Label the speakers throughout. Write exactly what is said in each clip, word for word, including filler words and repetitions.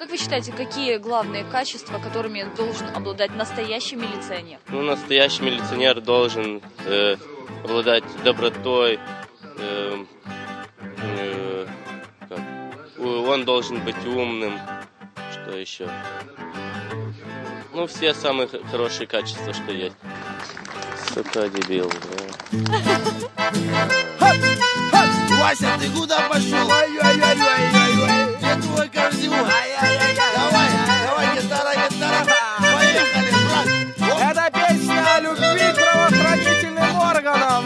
Speaker 1: Как вы считаете, какие главные качества, которыми должен обладать настоящий милиционер?
Speaker 2: Ну, настоящий милиционер должен э, обладать добротой, э, э, как? Он должен быть умным, что еще? Ну, все самые хорошие качества, что есть. Сука, дебил, да.
Speaker 3: Вася, ты куда пошел? Ой-ой-ой-ой-ой-ой. Где твой корзин? Давай, давай, гитара, гитара. Поехали, брат.
Speaker 4: Это песня о любви к правоохранительным органам.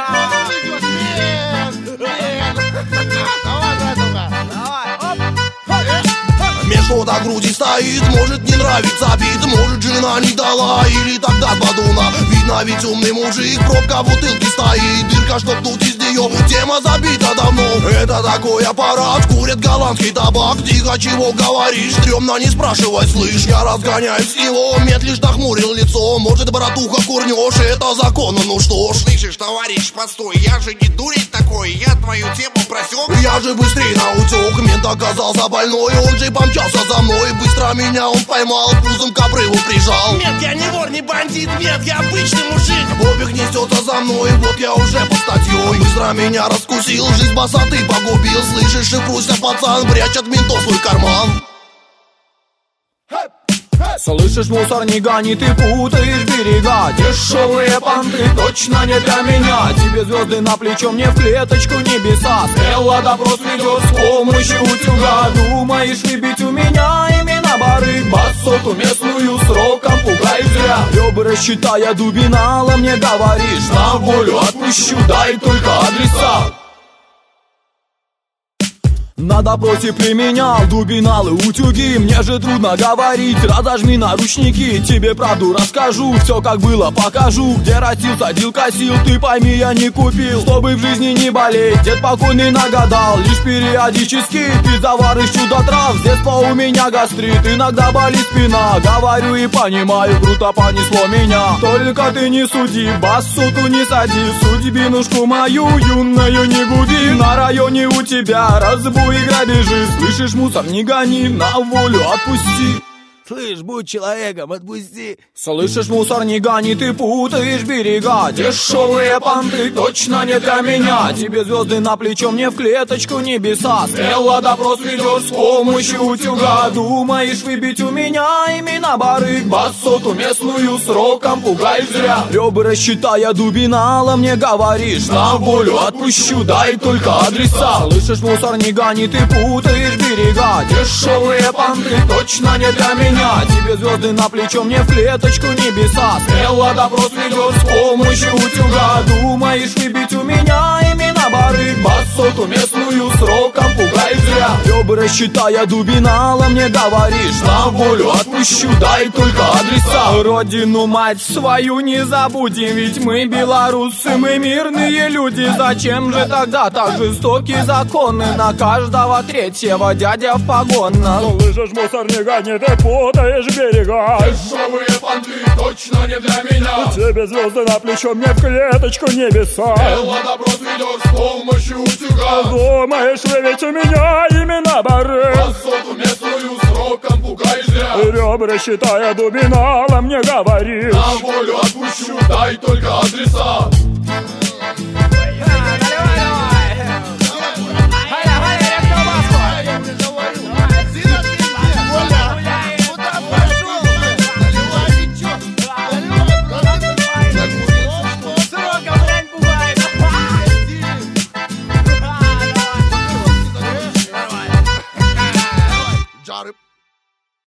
Speaker 3: Давай, братуха.
Speaker 4: Давай, оп.
Speaker 3: Мне что-то груди стоит, может не нравится бит, может жена не дала, или тогда с бадуна. Видно, ведь умный мужик, пробка в бутылке стоит, дырка, чтоб тут из нее, тема забита давно. Это такой аппарат, курят голландский табак, тихо, чего говоришь, стрёмно, не спрашивай, слышь. Я разгоняюсь с него, мед лишь нахмурил лицо, может, братуха, курнешь, это законно, ну что ж.
Speaker 5: Слышишь, товарищ, постой, я же не дурень такой, я твою тему просек.
Speaker 3: Я же быстрее на утек, мент оказался больной, он же помчался за мной, быстро меня он поймал, пузом к обрыву прижал.
Speaker 5: Нет, я не вор, не бандит, нет, я обычный мужик.
Speaker 3: Бобик несется за мной, вот я уже под статьей. Быстро меня раскусил, жизнь босоты погубил. Слышишь, шифруйся, пацан, прячь от ментов свой карман.
Speaker 4: Слышишь, мусор, не гони, ты путаешь берега. Дешевые понты точно не для меня. Тебе звезды на плечо, мне в клеточку небеса. Смело допрос ведет с помощью утюга. Думаешь выбить у меня имена барыг? Басоту местную сроком пугаешь зря. Ребра считая дубинала, мне говоришь, на волю отпущу, дай только адреса. На допросе применял дубиналы, утюги. Мне же трудно говорить, разожми наручники. Тебе правду расскажу, все как было покажу. Где растил, садил, косил, ты пойми, я не купил. Чтобы в жизни не болеть, дед покойный нагадал. Лишь периодически пить завар из чудо-трав. С детства у меня гастрит, иногда болит спина. Говорю и понимаю, круто понесло меня. Только ты не суди, басоту не сади. Судьбинушку мою юную не губи. На районе у тебя разбой и грабежи. Слышишь, мусор, не гони, на волю отпусти.
Speaker 3: Слышь, будь человеком, отпусти.
Speaker 4: Слышишь, мусор, не гони, ты путаешь берега. Дешевые понты точно не для меня. Тебе звезды на плечо, мне в клеточку небеса. Смело допрос ведешь с помощью утюга. Думаешь выбить у меня имена барыг? Басоту местную сроком пугаешь зря. Ребра считая дубинала, мне говоришь, на волю отпущу, дай только адреса. Слышишь, мусор, не гони, ты путаешь берега. Дешевые понты точно не для меня. Тебе звезды на плечо, мне в клеточку небеса. Смело допрос ведешь с помощью утюга. Думаешь выбить у меня имена барыг? Басоту местную сроком пугаешь зря. Ребра считая дубинала, мне говоришь, на волю отпущу, дай только адреса. Родину мать свою не забудем, ведь мы белорусы, мы мирные люди. Зачем же тогда так жестокие законы? На каждого третьего дядя в погонах.
Speaker 6: Слышишь, мусор, не гони, ты путаешь берега.
Speaker 4: Дешевые понты точно не для меня.
Speaker 6: Тебе звезды на плечо, мне в клеточку небеса.
Speaker 4: Смело допрос ведешь с помощью утюга.
Speaker 6: Думаешь выбить у меня имена барыг?
Speaker 4: Басоту местную сроком пугаешь зря.
Speaker 6: Ребра считая дубинала, мне говоришь,
Speaker 4: на волю отпущу, дай только адреса.
Speaker 3: Жарып.